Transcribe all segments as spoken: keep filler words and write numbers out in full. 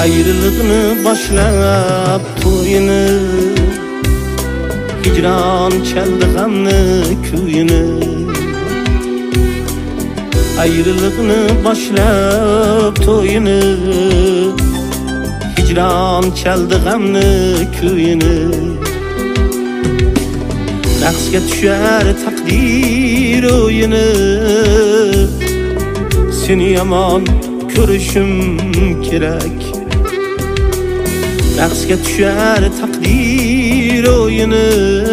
Ayrılıqını başlap toyunu, hicran çaldı gamlı kuyunu. Ayrılıqını başlap toyunu, hicran çaldı gamlı kuyunu. Raqsga tushar taqdir o'yini, seni yomon ko'rishim kerak. Raqsga tushar taqdir o'yini,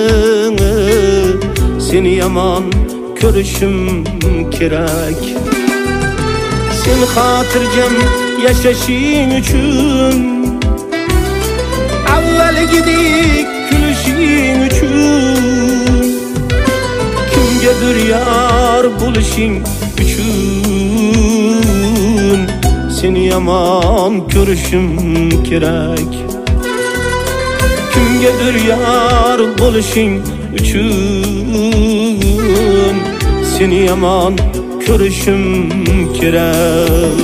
seni yomon ko'rishim kerak. Sen xotirjam yashashing uchun, avvalgidek kulishing uchun, kimgadir yor bo'lishing uchun, seni yomon ko'rishim kerak. Kimgadir yor bo'lishing uchun, seni yomon ko'rishim kerak.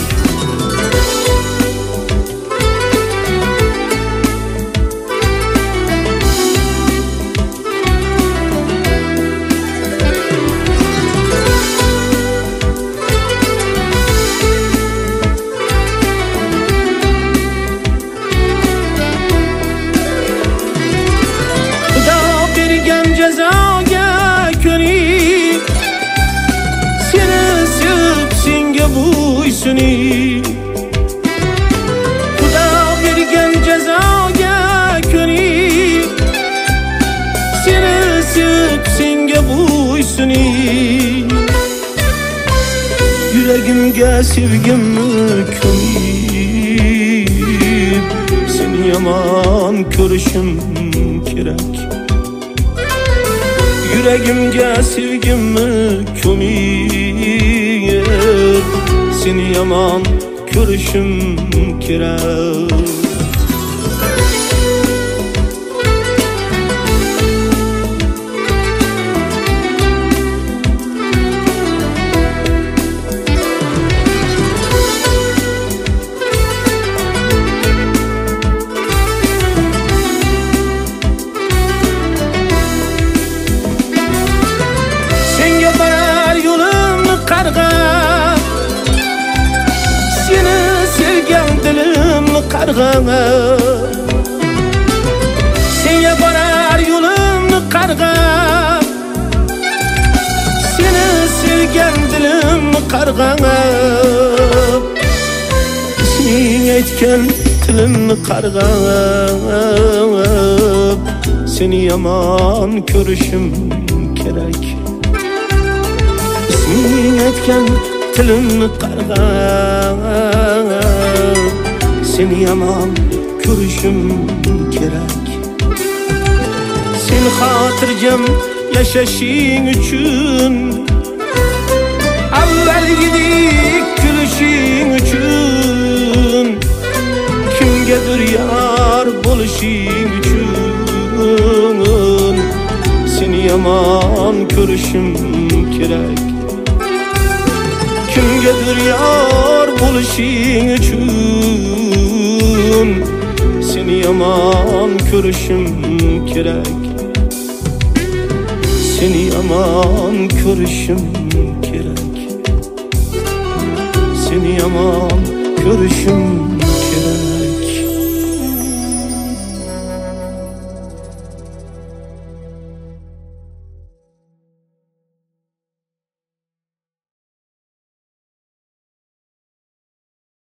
Cezaga ko'nib, seni sevib senga bo'ysunib. Xudo bergan jazoga ko'nib, seni sevib senga bo'ysunib. Yuragimga sevgimni ko'mib, seni yomon ko'rishim kerak. Yuragimga sevgimni ko'mib, seni yomon ko'rishim kerak. Qarg'ab, seni sevgan dilimni qarg'ab, senga borar yo'limni qarg'ab, seni sevgan dilimni qarg'ab, isming aytgan tilimni qarg'ab, seni yomon ko'rishim kerak. Isming aytgan tilimni qarg'ab, seni yomon ko'rishim kerak. Sen xotirjam yashashing uchun, avvalgidek kulishing uchun, kimgadir yor bo'lishing uchun, seni yomon ko'rishim kerak. Kimgadir yor bo'lishing uchun, seni yomon ko'rishim kerak. Seni yomon ko'rishim kerak. Seni yomon ko'rishim kerak.